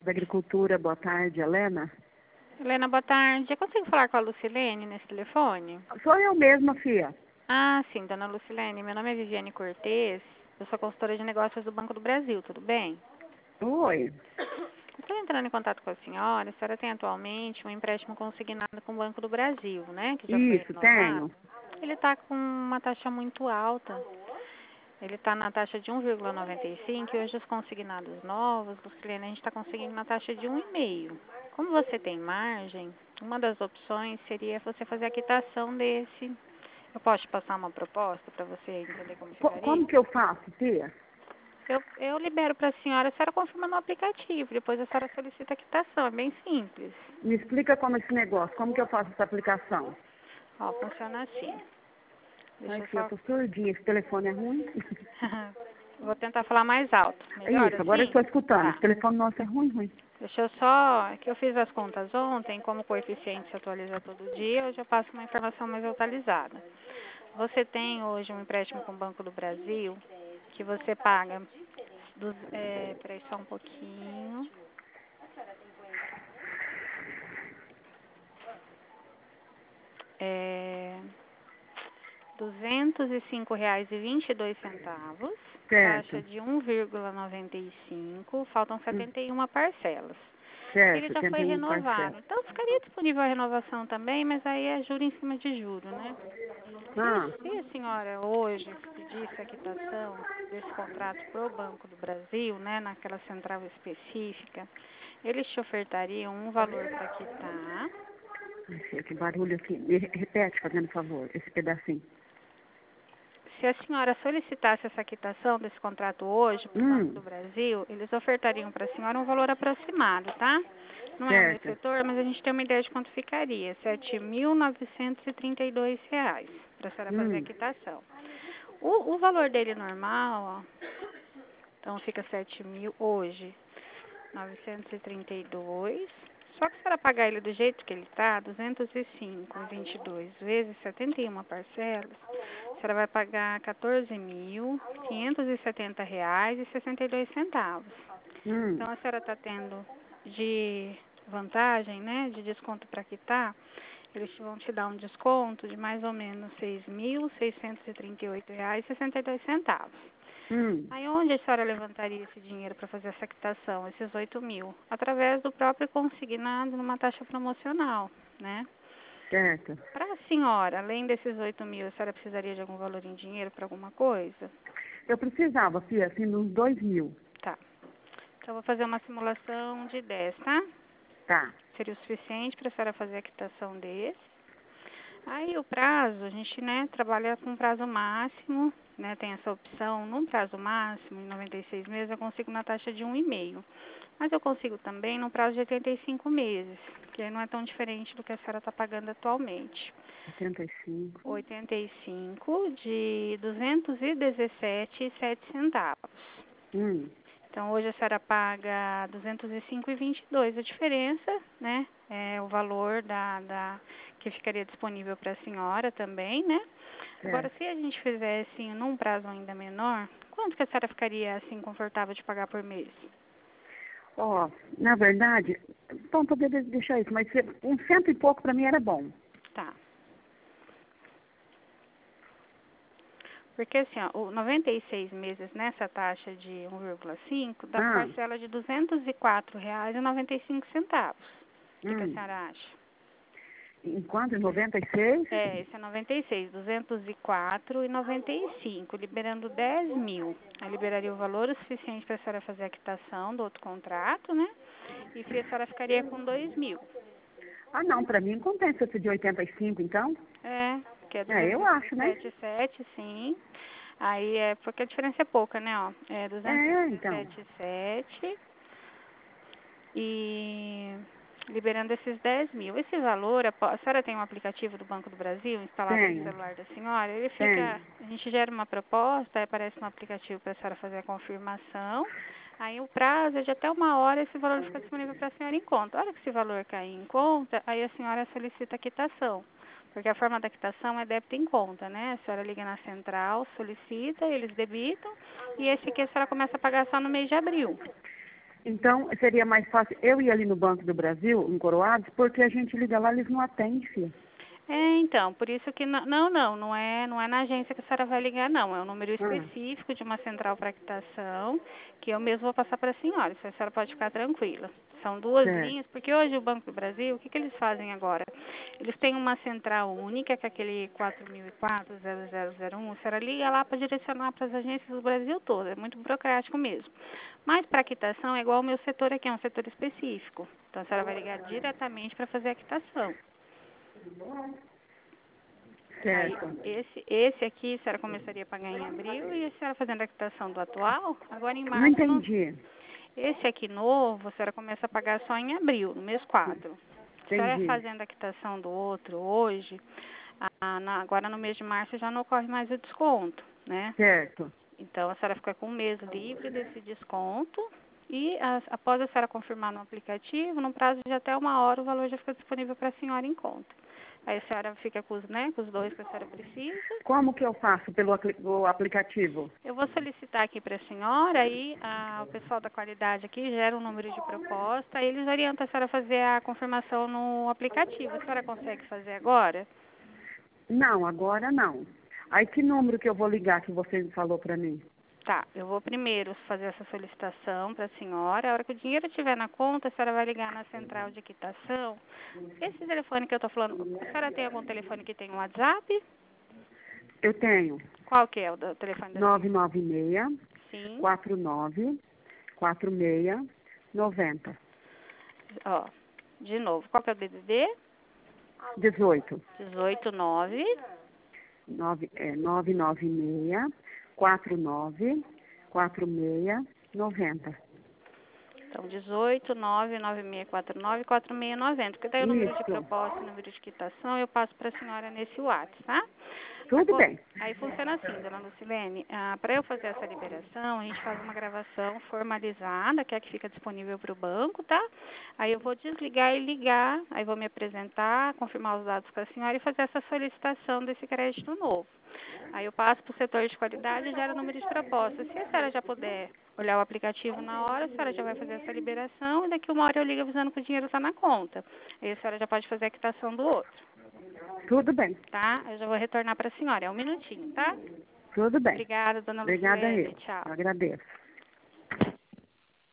Da Agricultura, boa tarde, Helena. Helena, boa tarde. Eu consigo falar com a Lucilene nesse telefone? Sou eu mesma, filha. Ah, sim, dona Lucilene. Meu nome é Viviane Cortez. Eu sou consultora de negócios do Banco do Brasil, tudo bem? Oi. Estou entrando em contato com a senhora tem atualmente um empréstimo consignado com o Banco do Brasil, né? Que já foi Isso, renovado. tenho. Ele está com uma taxa muito alta. Ele está na taxa de 1,95 e hoje os consignados novos, Lucilene, a gente está conseguindo na taxa de 1,5. Como você tem margem, uma das opções seria você fazer a quitação desse. Eu posso te passar uma proposta para você entender como ficaria? Como que eu faço, filha? Eu libero para a senhora confirma no aplicativo, depois a senhora solicita a quitação, é bem simples. Me explica como é esse negócio, como que eu faço essa aplicação? Ó, funciona assim. Ai, Deixa eu filha, eu só... tô surdinha, esse telefone é ruim. Vou tentar falar mais alto. Melhor Isso, agora eu assim? estou escutando. Tá. Esse telefone nosso é ruim, ruim. Deixa eu só, que eu fiz as contas ontem, como o coeficiente se atualiza todo dia, hoje eu passo uma informação mais atualizada. Você tem hoje um empréstimo com o Banco do Brasil, que você paga, peraí só um pouquinho, é, R$ 205,22, taxa Certo. de 1,95, faltam Hum, 71 parcelas. Ele certo, já foi 81 parcelas. renovado, então ficaria disponível a renovação também, mas aí é juro em cima de juro, né? Ah, Se a senhora hoje pedisse a quitação desse contrato para o Banco do Brasil, né, naquela central específica, eles te ofertariam um valor para quitar. ai, filha, que barulho aqui. Repete, fazendo favor, esse pedacinho. Se a senhora solicitasse essa quitação desse contrato hoje para o Banco do Brasil, eles ofertariam para a senhora um valor aproximado, tá? Não é o meu Certo. setor, mas a gente tem uma ideia de quanto ficaria. R$ 7.932 para a senhora fazer a Hum, quitação. O valor dele normal, ó, então fica 7.000 hoje, 932. Só que se ela pagar ele do jeito que ele está, 205,22 vezes 71 parcelas, a senhora vai pagar R$ 14.570,62. hum, Então a senhora está tendo de vantagem, né, de desconto para quitar, eles vão te dar um desconto de mais ou menos R$ 6.638,62. hum. Aí onde a senhora levantaria esse dinheiro para fazer essa quitação, esses 8.000? Através do próprio consignado numa taxa promocional, né? Certo. Para a senhora, além desses 8.000, a senhora precisaria de algum valor em dinheiro para alguma coisa? Eu precisava, filha, assim, de uns 2.000. Tá. Então, eu vou fazer uma simulação de 10, tá? Tá. Seria o suficiente para a senhora fazer a quitação desse. Aí o prazo, a gente, né, trabalha com prazo máximo, né, tem essa opção, num prazo máximo, em 96 meses, eu consigo na taxa de 1,5. Mas eu consigo também no prazo de 85 meses, que aí não é tão diferente do que a senhora está pagando atualmente. 85. 85 de 217,07 centavos. Hum, Então, hoje a senhora paga 205,22. A diferença, né, é o valor que ficaria disponível para a senhora também, né? Agora, certo. se a gente fizesse num prazo ainda menor, quanto que a senhora ficaria, assim, confortável de pagar por mês? Ó, na verdade, então poderia deixar isso, mas um cento e pouco para mim era bom. Tá. Porque, assim, ó, o 96 meses nessa taxa de 1,5 dá Ah, parcela de R$ 204,95. O que a hum. senhora acha? Enquanto em 96? Esse é 96, 204,95, liberando 10.000. Aí liberaria o valor o suficiente para a senhora fazer a quitação do outro contrato, né? E a senhora ficaria com 2.000. Ah, não, para mim compensa esse de 85, então. Que é Eu acho, né? 217,7, sim. Aí é porque a diferença é pouca, né, ó? É Então. 217,7 e liberando esses 10.000. Esse valor, a senhora tem um aplicativo do Banco do Brasil instalado no Tenho, celular da senhora? Ele tenho. fica, a gente gera uma proposta, aí aparece no aplicativo para a senhora fazer a confirmação. Aí o prazo é de até 1 hora, esse valor fica disponível para a senhora em conta. A hora que esse valor cair em conta, aí a senhora solicita a quitação. Porque a forma da quitação é débito em conta, né? A senhora liga na central, solicita, eles debitam, e esse aqui a senhora começa a pagar só no mês de abril. Então, seria mais fácil eu ir ali no Banco do Brasil, em Coroados, porque a gente liga lá, eles não atendem, filha. Então, por isso que não é na agência que a senhora vai ligar, não. É um número específico de uma central para quitação, que eu mesmo vou passar para a senhora. Isso a senhora pode ficar tranquila. São duas Certo. linhas, porque hoje o Banco do Brasil, o que eles fazem agora? Eles têm uma central única, que é aquele 4004-0001. A senhora liga lá para direcionar para as agências do Brasil todo. É muito burocrático mesmo. Mas para a quitação é igual o meu setor aqui, é um setor específico. Então a senhora vai ligar diretamente para fazer a quitação. Aí, Certo. esse aqui, a senhora começaria a pagar em abril e a senhora fazendo a quitação do atual, agora em Não março, não. entendi. Esse aqui novo, a senhora começa a pagar só em abril, no mês 4. Se a senhora Entendi. fazendo a quitação do outro hoje, agora no mês de março já não ocorre mais o desconto, né? Certo. Então a senhora fica com um mês livre desse desconto e após a senhora confirmar no aplicativo, no prazo de até 1 hora, o valor já fica disponível para a senhora em conta. Aí a senhora fica com com os dois que a senhora precisa. Como que eu faço pelo o aplicativo? Eu vou solicitar aqui para a senhora, aí o pessoal da qualidade aqui gera um número de proposta, aí eles orientam a senhora a fazer a confirmação no aplicativo. A senhora consegue fazer agora? Não, agora não. Aí que número que eu vou ligar que você falou para mim? Tá, eu vou primeiro fazer essa solicitação para a senhora. A hora que o dinheiro estiver na conta, a senhora vai ligar na central de quitação. Esse telefone que eu estou falando, a senhora tem algum telefone que tem um WhatsApp? Eu tenho Qual que é o telefone da senhora? 996 Sim. 49 46 90 Ó, de novo, qual que é o DDD? 18 189. 996 49 46 90. Então, 18 996494690, porque daí o número de Isso. proposta, o número de quitação, eu passo para a senhora nesse WhatsApp, tá? Tudo bem. Aí funciona assim, dona Lucilene, para eu fazer essa liberação, a gente faz uma gravação formalizada, que é a que fica disponível para o banco, tá? Aí eu vou desligar e ligar, aí vou me apresentar, confirmar os dados com a senhora e fazer essa solicitação desse crédito novo. Aí eu passo para o setor de qualidade e gero o número de propostas. Se a senhora já puder olhar o aplicativo na hora, a senhora já vai fazer essa liberação e daqui 1 hora eu ligo avisando que o dinheiro está na conta. Aí a senhora já pode fazer a quitação do outro, Tudo bem. tá? Eu já vou retornar para a senhora. É um minutinho, tá? Tudo bem. Obrigada, dona Obrigada Lucilene. eu. Tchau. Agradeço.